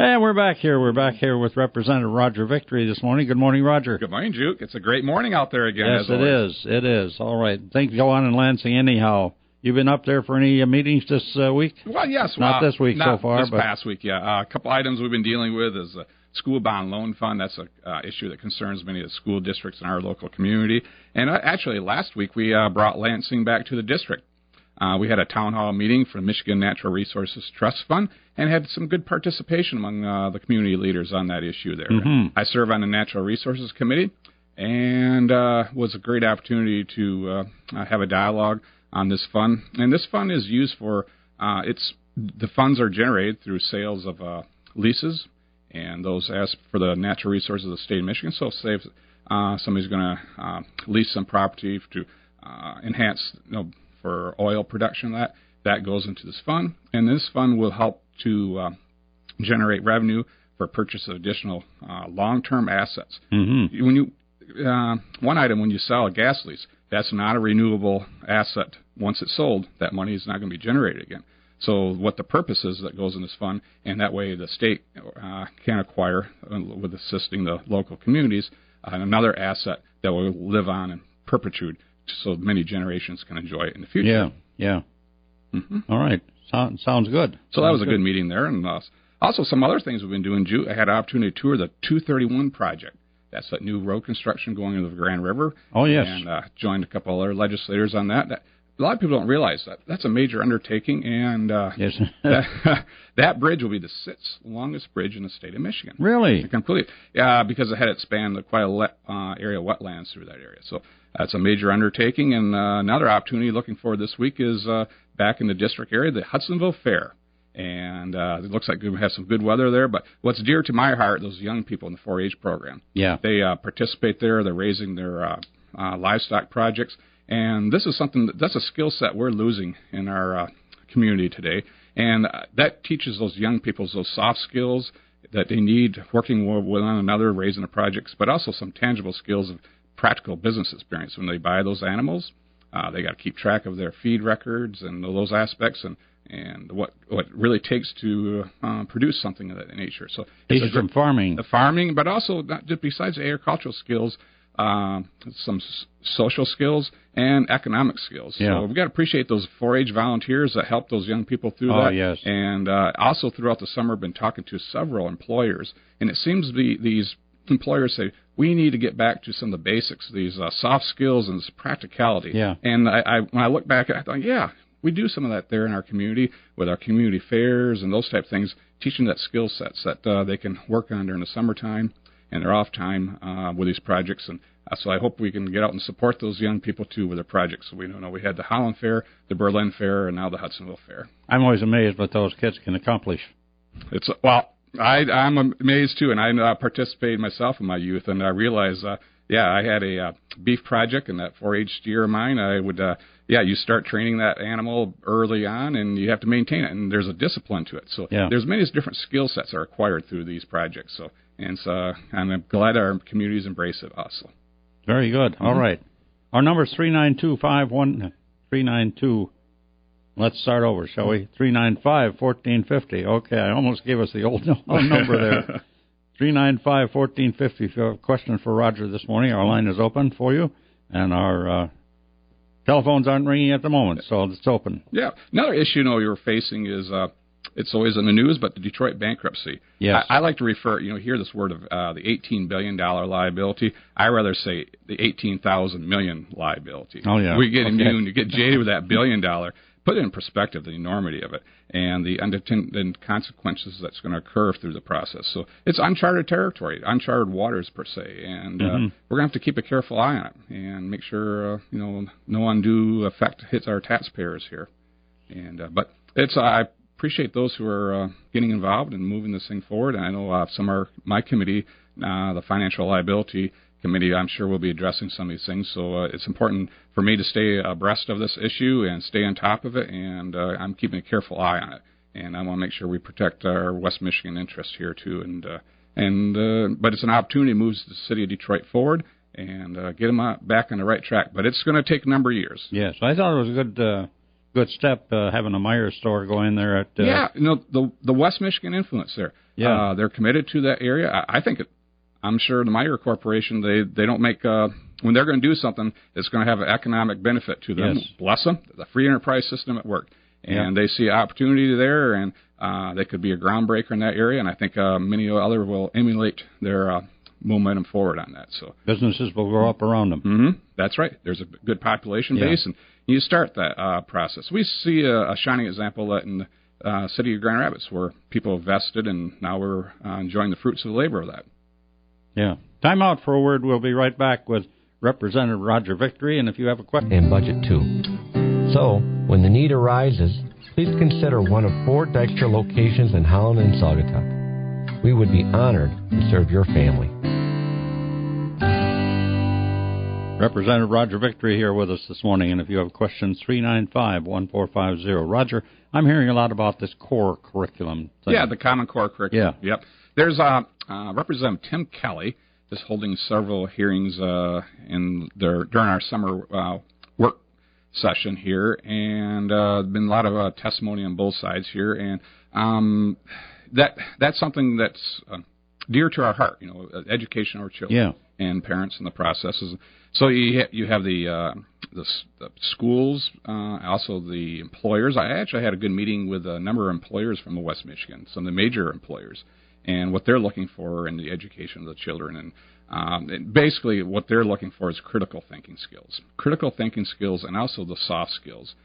Hey, we're back here. We're back here with Representative Roger Victory this morning. Good morning, Roger. Good morning, Juke. It's a great morning out there again. Yes, it is. It is. All right. Things go on in Lansing anyhow. You've been up there for any meetings this week? Well, yes. Not this week so far. This past week, yeah. A couple items we've been dealing with is the School Bond Loan Fund. That's an issue that concerns many of the school districts in our local community. And actually, last week we brought Lansing back to the district. We had a town hall meeting for the Michigan Natural Resources Trust Fund and had some good participation among the community leaders on that issue there. Mm-hmm. I serve on the Natural Resources Committee, and was a great opportunity to have a dialogue on this fund. And this fund is used for, the funds are generated through sales of leases, and those ask for the natural resources of the state of Michigan. So say if somebody's going to lease some property to enhance, for oil production, that goes into this fund, and this fund will help to generate revenue for purchase of additional long-term assets. Mm-hmm. When you one item, when you sell a gas lease, that's not a renewable asset. Once it's sold, that money is not going to be generated again. So what the purpose is that goes in this fund, and that way the state can acquire, with assisting the local communities, another asset that will live on in perpetuity, so many generations can enjoy it in the future. Yeah. Mm-hmm. All right. Sounds good. So that was a good meeting there. And also some other things we've been doing. I had an opportunity to tour the 231 project. That's that new road construction going into the Grand River. Oh, yes. And joined a couple other legislators on that. A lot of people don't realize that. That's a major undertaking, and yes. that bridge will be the sixth longest bridge in the state of Michigan. Really? Completely. Because it had it spanned quite a area of wetlands through that area. So that's a major undertaking. And another opportunity looking forward this week is back in the district area, the Hudsonville Fair. And it looks like we have some good weather there. But what's dear to my heart, those young people in the 4-H program. Yeah. They participate there. They're raising their livestock projects. And this is that's a skill set we're losing in our community today. And that teaches those young people those soft skills that they need working with one another, raising the projects, but also some tangible skills of practical business experience. When they buy those animals, they got to keep track of their feed records and those aspects and what really takes to produce something of that nature. So it's from farming. The farming, but also not just besides the agricultural skills, some social skills and economic skills. Yeah. So we've got to appreciate those 4-H volunteers that help those young people through that. Oh, yes. And also throughout the summer, I've been talking to several employers, and it seems to be these employers say, we need to get back to some of the basics, these soft skills and this practicality. Yeah. And I when I look back, I thought, yeah, we do some of that there in our community with our community fairs and those type of things, teaching that skill sets that they can work on during the summertime and their off time with these projects. And so I hope we can get out and support those young people, too, with their projects. So we had the Holland Fair, the Berlin Fair, and now the Hudsonville Fair. I'm always amazed what those kids can accomplish. I'm amazed, too, and I participated myself in my youth, and I realized, I had a beef project, and that 4-H steer of mine, I would, you start training that animal early on, and you have to maintain it, and there's a discipline to it. So there's many different skill sets that are acquired through these projects. So I'm glad our communities embrace it also. Very good. Mm-hmm. All right. Our number is 392. Let's start over, shall we? 395-1450. Okay, I almost gave us the old number there. 395-1450. If you have a question for Roger this morning, our line is open for you, and our telephones aren't ringing at the moment, so it's open. Yeah. Another issue you're facing is it's always in the news, but the Detroit bankruptcy. Yes. I like to hear this word of the $18 billion liability. I rather say the 18,000 million liability. Oh, yeah. We get immune. You get jaded with that $1 billion. Put it in perspective, the enormity of it, and the unintended consequences that's going to occur through the process. So it's uncharted territory, uncharted waters, per se, and we're going to have to keep a careful eye on it and make sure, no undue effect hits our taxpayers here. And but I appreciate those who are getting involved and moving this thing forward. And I know some are my committee, the Financial Liability Committee, I'm sure will be addressing some of these things. So it's important for me to stay abreast of this issue and stay on top of it, and I'm keeping a careful eye on it. And I want to make sure we protect our West Michigan interests here, too. But it's an opportunity to move the city of Detroit forward and get them back on the right track. But it's going to take a number of years. Yes, I thought it was a good step having a Meijer store going there at. Yeah, the West Michigan influence there. Yeah, they're committed to that area. I think I'm sure the Meijer Corporation they don't make when they're going to do something, it's going to have an economic benefit to them. Yes. Bless them. The free enterprise system at work, and they see opportunity there, and they could be a groundbreaker in that area. And I think many other will emulate their momentum forward on that. So businesses will grow up around them. Mm-hmm. That's right. There's a good population base, and you start that process. We see a shining example of that in the city of Grand Rapids, where people have vested, and now we're enjoying the fruits of the labor of that. Yeah. Time out for a word. We'll be right back with Representative Roger Victory, and if you have a question. And budget too. So, when the need arises, please consider one of 4 Dykstra locations in Holland and Saugatuck. We would be honored to serve your family. Representative Roger Victory here with us this morning, and if you have questions, 395-1450. Roger, I'm hearing a lot about this core curriculum thing. Yeah, the Common Core curriculum. Yeah. Yep. There's Representative Tim Kelly is holding several hearings during our summer work session here, and been a lot of testimony on both sides here, and that's something that's dear to our heart, education of our children and parents and the processes. So you have the schools, also the employers. I actually had a good meeting with a number of employers from the West Michigan, some of the major employers, and what they're looking for in the education of the children. And basically what they're looking for is critical thinking skills, and also the soft skills.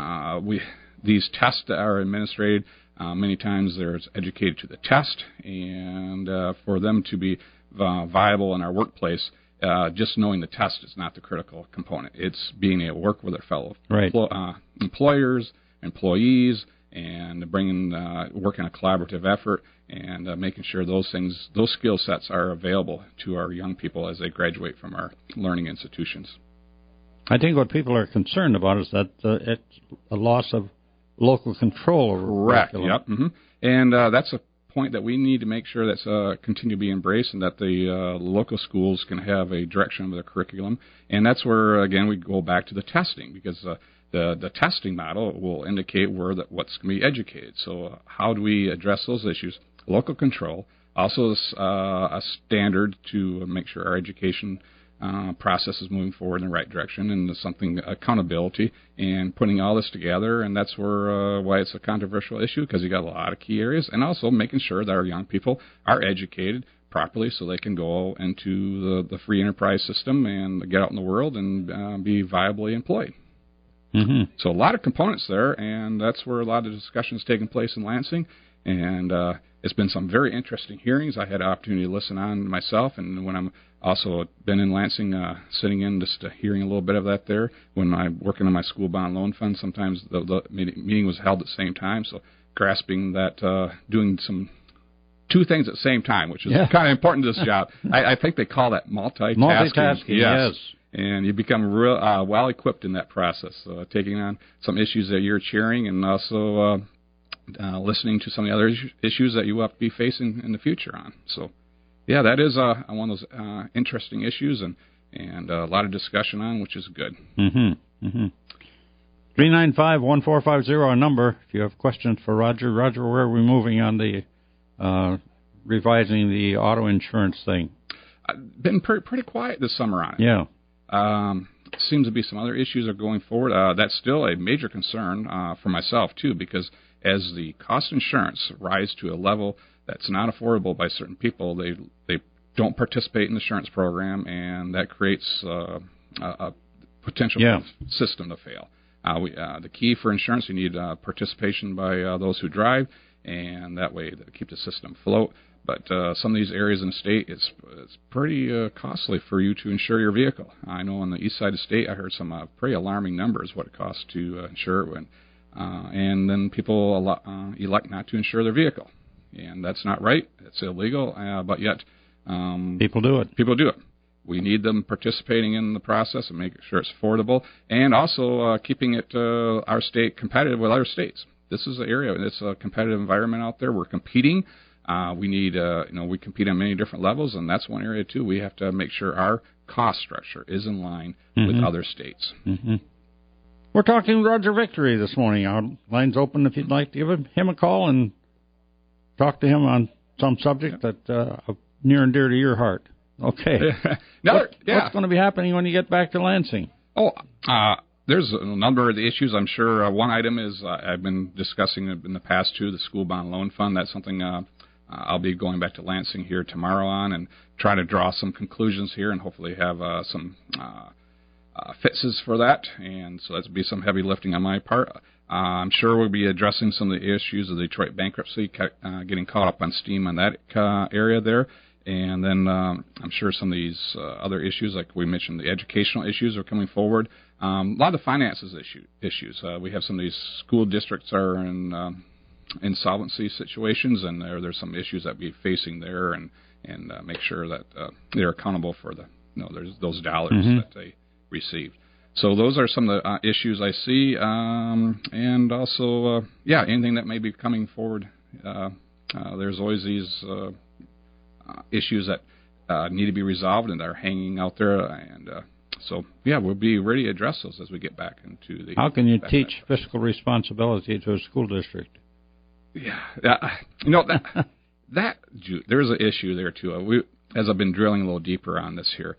These tests that are administered, many times they're educated to the test, and for them to be viable in our workplace, just knowing the test is not the critical component. It's being able to work with their fellow employers, employees, and working a collaborative effort, and making sure those skill sets are available to our young people as they graduate from our learning institutions. I think what people are concerned about is that it's a loss of local control over curriculum. Yep. Mm-hmm. And that's a point that we need to make sure that's continue to be embraced, and that the local schools can have a direction of their curriculum. And that's where, again, we go back to the testing, because the testing model will indicate what's going to be educated. So how do we address those issues? Local control, also a standard to make sure our education process is moving forward in the right direction, and something accountability, and putting all this together. And that's why it's a controversial issue, because you got a lot of key areas, and also making sure that our young people are educated properly so they can go into the free enterprise system and get out in the world and be viably employed. Mm-hmm. So a lot of components there, and that's where a lot of discussion is taking place in Lansing. And it's been some very interesting hearings. I had an opportunity to listen on myself, and when I'm also been in Lansing, sitting in just hearing a little bit of that there. When I'm working on my school bond loan fund, sometimes the meeting was held at the same time. So grasping that, doing two things at the same time, which is kind of important to this job. I think they call that multitasking. Multitasking, yes. And you become real well equipped in that process, taking on some issues that you're chairing, and also listening to some of the other issues that you will have to be facing in the future on. So, yeah, that is one of those interesting issues, and a lot of discussion on, which is good. Mm-hmm. Mm-hmm. 395-1450, our number. If you have questions for Roger. Roger, where are we moving on the revising the auto insurance thing? I've been pretty quiet this summer on it. Yeah. Seems to be some other issues are going forward. That's still a major concern for myself, too, because as the cost of insurance rise to a level that's not affordable by certain people, they don't participate in the insurance program, and that creates a potential system to fail. The key for insurance, you need participation by those who drive, and that way to keep the system afloat. But some of these areas in the state, it's pretty costly for you to insure your vehicle. I know on the east side of the state, I heard some pretty alarming numbers what it costs to insure it, and then people elect not to insure their vehicle, and that's not right. It's illegal, but yet people do it. People do it. We need them participating in the process and making sure it's affordable, and also keeping it our state competitive with other states. This is an area, it's a competitive environment out there. We're competing. We need, we compete on many different levels, and that's one area, too. We have to make sure our cost structure is in line with other states. Mm-hmm. We're talking with Roger Victory this morning. Our line's open if you'd like to give him a call and talk to him on some subject that near and dear to your heart. Okay. What's going to be happening when you get back to Lansing? There's a number of the issues. I'm sure one item is I've been discussing in the past, too, the school bond loan fund. That's something I'll be going back to Lansing here tomorrow on and try to draw some conclusions here and hopefully have some fixes for that. And so that'll be some heavy lifting on my part. I'm sure we'll be addressing some of the issues of the Detroit bankruptcy, getting caught up on steam on that area there. And then I'm sure some of these other issues, like we mentioned, the educational issues are coming forward. A lot of the finances issues. We have some of these school districts are in insolvency situations, and there's some issues that we're facing there, and make sure that they're accountable for there's those dollars that they received. So those are some of the issues I see, and also, anything that may be coming forward. There's always these issues that need to be resolved and are hanging out there, and we'll be ready to address those as we get back into the. How can you teach fiscal responsibility to a school district? There's an issue there too. As I've been drilling a little deeper on this here,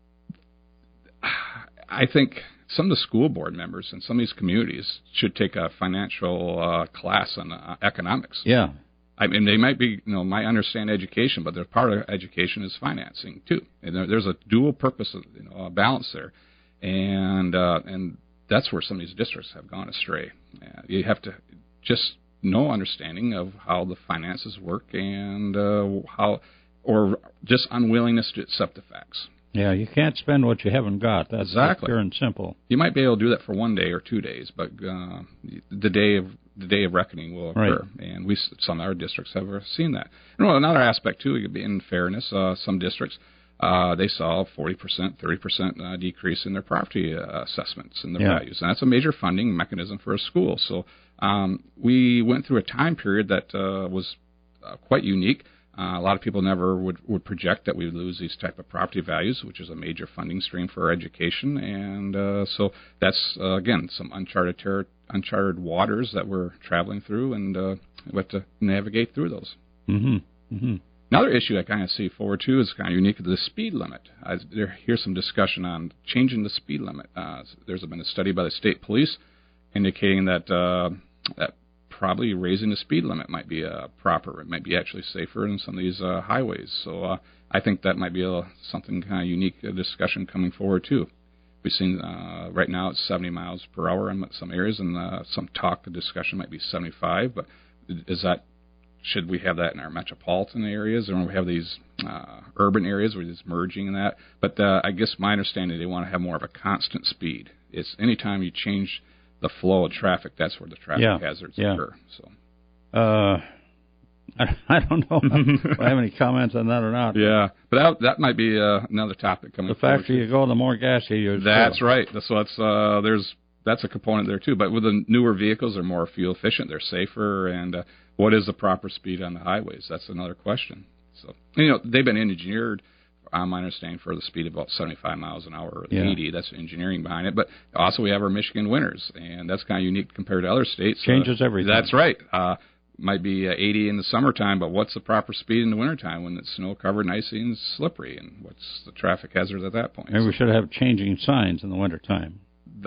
I think some of the school board members in some of these communities should take a financial class on economics. Yeah. I mean, they might be, might understand education, but their part of education is financing too. And there's a dual purpose, balance there, and that's where some of these districts have gone astray. You have to just no understanding of how the finances work and or just unwillingness to accept the facts. Yeah, you can't spend what you haven't got. That's exactly pure and simple. You might be able to do that for 1 day or 2 days, but the day of reckoning will occur, right. And some of our districts have seen that. And another aspect too, in fairness, some districts they saw 40%, 30% decrease in their property assessments and their values, and that's a major funding mechanism for a school. So we went through a time period that was quite unique. A lot of people never would project that we would lose these type of property values, which is a major funding stream for our education. And so that's, again, some uncharted waters that we're traveling through, and we have to navigate through those. Mm-hmm. Mm-hmm. Another issue I kind of see forward to is kind of unique to the speed limit. Here's some discussion on changing the speed limit. There's been a study by the state police indicating that probably raising the speed limit might be proper. It might be actually safer in some of these highways. So I think that might be something kind of unique, a discussion coming forward too. We've seen right now it's 70 miles per hour in some areas, and some talk, the discussion might be 75. But should we have that in our metropolitan areas, or when we have these urban areas where there's merging and that? But I guess my understanding, they want to have more of a constant speed. It's anytime you change the flow of traffic, that's where the traffic hazards occur. So, I don't know if I have any comments on that or not. Yeah, but that might be another topic coming. The faster you go, the more gas you use. That's right. So that's a component there too. But with the newer vehicles, they're more fuel efficient, they're safer, and what is the proper speed on the highways? That's another question. So they've been engineered, my understanding, for the speed of about 75 miles an hour or 80. That's engineering behind it. But also we have our Michigan winters, and that's kind of unique compared to other states. Changes everything. That's right. Might be 80 in the summertime, but what's the proper speed in the wintertime when it's snow-covered and icy and slippery, and what's the traffic hazard at that point? Maybe we should have changing signs in the wintertime.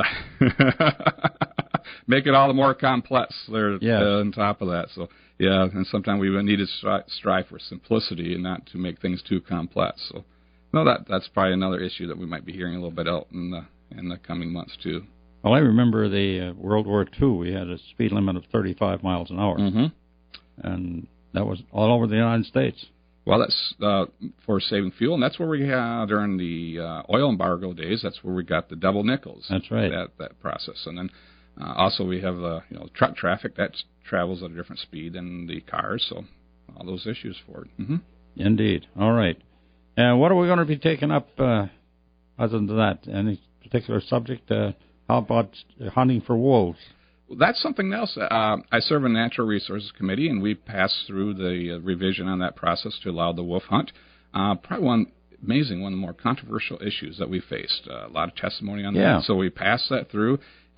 Make it all the more complex there on top of that. So, and sometimes we need to strive for simplicity and not to make things too complex. So, that's probably another issue that we might be hearing a little bit out in the coming months, too. Well, I remember the World War II. We had a speed limit of 35 miles an hour, and that was all over the United States. Well, that's for saving fuel, and that's where we had during the oil embargo days. That's where we got the double nickels. That's right. That process, and then also we have truck traffic that travels at a different speed than the cars. So all those issues forward. Mm-hmm. Indeed. All right. And what are we going to be taking up other than that? Any particular subject? How about hunting for wolves? Well, that's something else. I serve in the Natural Resources Committee, and we passed through the revision on that process to allow the wolf hunt. Probably one of the more controversial issues that we faced. A lot of testimony on that. So we passed that through,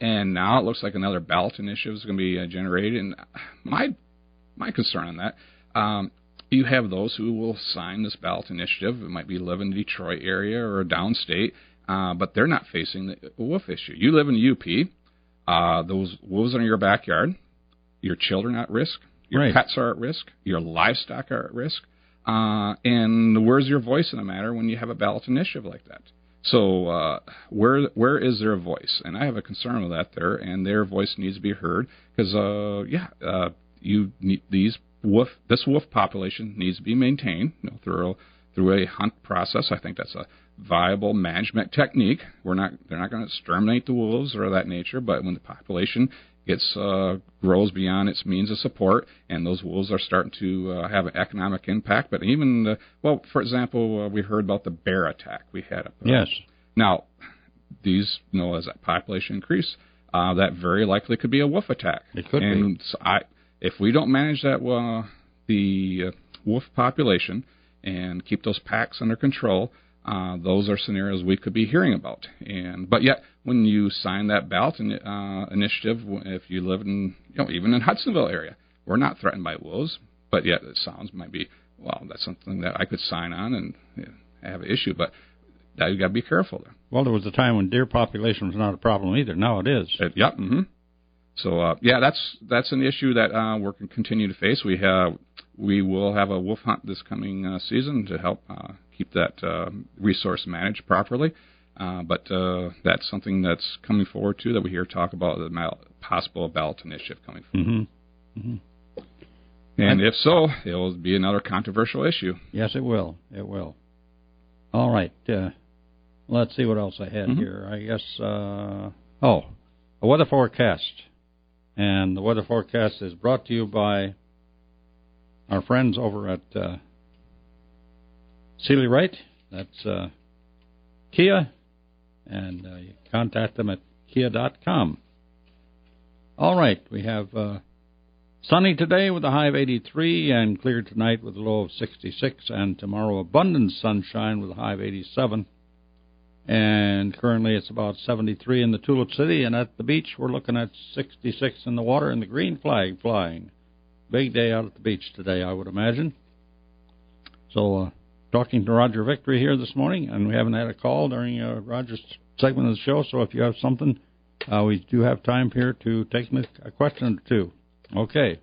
And now it looks like another ballot initiative is going to be generated. And my concern on that, you have those who will sign this ballot initiative. It might be live in the Detroit area or downstate, but they're not facing the wolf issue. You live in the UP. Those wolves are in your backyard. Your children are at risk. Your pets are at risk. Your livestock are at risk. And where's your voice in the matter when you have a ballot initiative like that? So where is their voice? And I have a concern with that there, and their voice needs to be heard because, you need this wolf population needs to be maintained through a hunt process. I think that's a viable management technique. They're not going to exterminate the wolves or that nature, but when the population grows beyond its means of support, and those wolves are starting to have an economic impact. But even, for example, we heard about the bear attack we had up there. Yes. Now, these, as that population increase, that very likely could be a wolf attack. It could be. So if we don't manage that, the wolf population and keep those packs under control, those are scenarios we could be hearing about. But yet, when you sign that ballot initiative, if you live in, even in Hudsonville area, we're not threatened by wolves. But yet, it might be, that's something that I could sign on and have an issue. But you got to be careful there. Well, there was a time when deer population was not a problem either. Now it is. Yep. Mm-hmm. So that's an issue that we're going to continue to face. We will have a wolf hunt this coming season to help keep that resource managed properly. But that's something that's coming forward too that we hear talk about the possible ballot initiative coming forward. Mm-hmm. Mm-hmm. And if so, it will be another controversial issue. Yes, it will. It will. All right. Let's see what else I had here. I guess. A weather forecast. And the weather forecast is brought to you by our friends over at Sealy Wright. That's Kia. And you contact them at kia.com. All right. We have sunny today with a high of 83 and clear tonight with a low of 66. And tomorrow abundant sunshine with a high of 87. And currently it's about 73 in the Tulip City, and at the beach we're looking at 66 in the water and the green flag flying. Big day out at the beach today, I would imagine. So talking to Roger Victory here this morning, and we haven't had a call during Roger's segment of the show, so if you have something, we do have time here to take a question or two. Okay,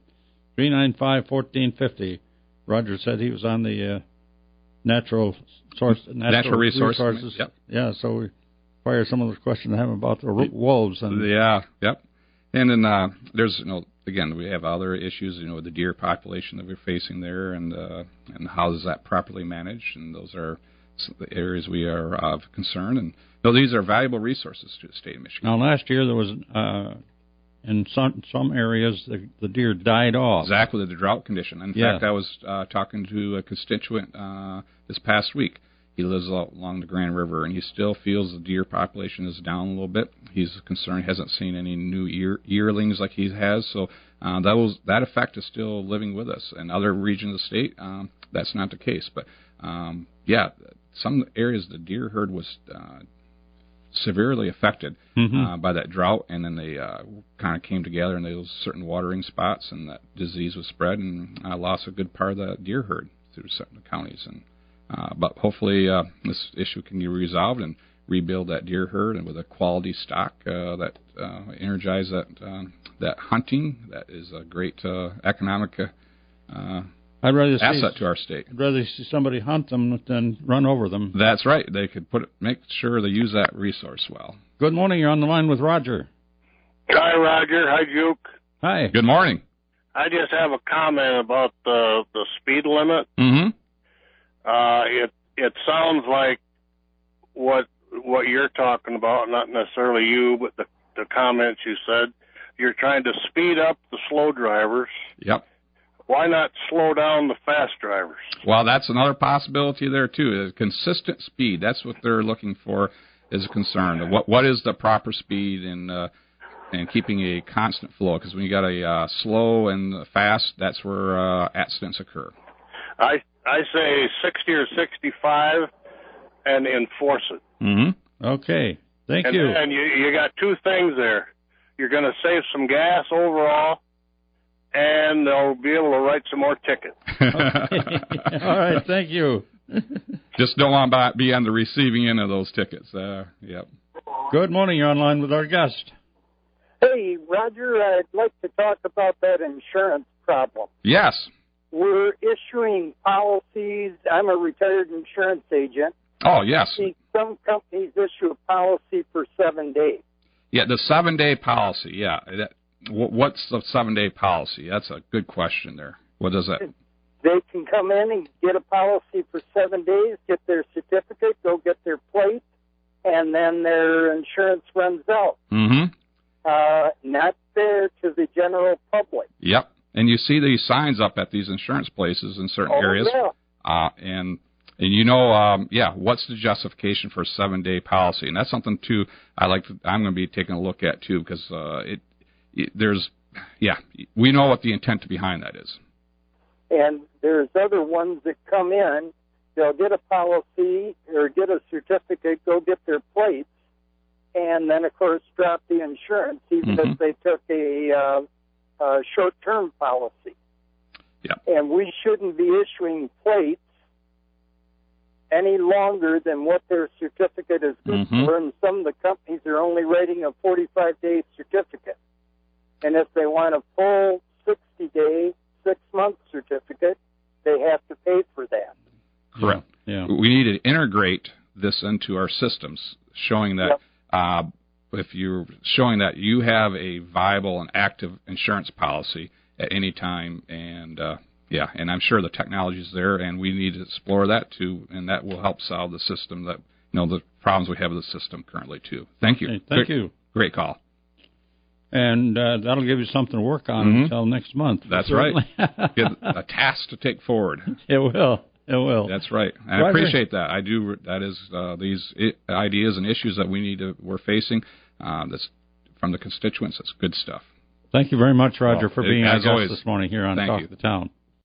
395-1450. Roger said he was on the natural resources. Yep. Yeah, so we fire some of those questions I have about the wolves. Yep. And then there's, again, we have other issues, the deer population that we're facing there, and how is that properly managed, and those are the areas we are of concern. And these are valuable resources to the state of Michigan. Now, last year there was, in some areas, the deer died off. Exactly, the drought condition. In fact, I was talking to a constituent this past week. He lives along the Grand River, and he still feels the deer population is down a little bit. He's concerned, hasn't seen any new yearlings like he has, so that effect is still living with us. In other regions of the state, that's not the case. But, some areas the deer herd was severely affected by that drought, and then they kind of came together in those certain watering spots, and that disease was spread, and lost a good part of the deer herd through certain counties. But hopefully this issue can be resolved and rebuild that deer herd, and with a quality stock that energize that hunting. That is a great economic asset to our state. I'd rather see somebody hunt them than run over them. That's right. They could make sure they use that resource well. Good morning. You're on the line with Roger. Hi, Roger. Hi, Juke. Hi. Good morning. I just have a comment about the speed limit. Mm-hmm. It sounds like what you're talking about, not necessarily you, but the comments you said. You're trying to speed up the slow drivers. Yep. Why not slow down the fast drivers? Well, that's another possibility there, too. A consistent speed. That's what they're looking for is a concern. What is the proper speed and keeping a constant flow? Because when you got a slow and fast, that's where accidents occur. I say 60 or 65 and enforce it. Mm-hmm. Okay. Thank you. And you got two things there. you're going to save some gas overall, and they'll be able to write some more tickets. All right, thank you. Just don't want to be on the receiving end of those tickets. Yep. Good morning. You're online with our guest. Hey, Roger, I'd like to talk about that insurance problem. Yes. We're issuing policies. I'm a retired insurance agent. Oh, yes. See, some companies issue a policy for 7 days. Yeah, the 7-day policy, yeah. What's the 7-day policy? That's a good question there. What is that? They can come in and get a policy for 7 days, get their certificate, go get their plate, and then their insurance runs out. Mm-hmm. Not fair to the general public. Yep. And you see these signs up at these insurance places in certain areas. Yeah. And you know, what's the justification for a 7-day policy? And that's something, too, I'm going to be taking a look at, too, because we know what the intent behind that is. And there's other ones that come in, they'll get a policy or get a certificate, go get their plates, and then, of course, drop the insurance, even if they took a short-term policy. Yeah. And we shouldn't be issuing plates any longer than what their certificate is good for, and some of the companies are only writing a 45-day certificate. And if they want a full 60-day, 6-month certificate, they have to pay for that. Correct. Yeah. We need to integrate this into our systems, showing that if you're showing that you have a viable and active insurance policy at any time, and and I'm sure the technology is there, and we need to explore that too, and that will help solve the system the problems we have with the system currently too. Thank you. Hey, thank you. Great call. And that'll give you something to work on until next month. That's right. Get a task to take forward. It will. It will. That's right. And I appreciate that. I do. That is these ideas and issues that we're facing. That's from the constituents. That's good stuff. Thank you very much, Roger, for being our guest always, this morning here on Talk of the Town.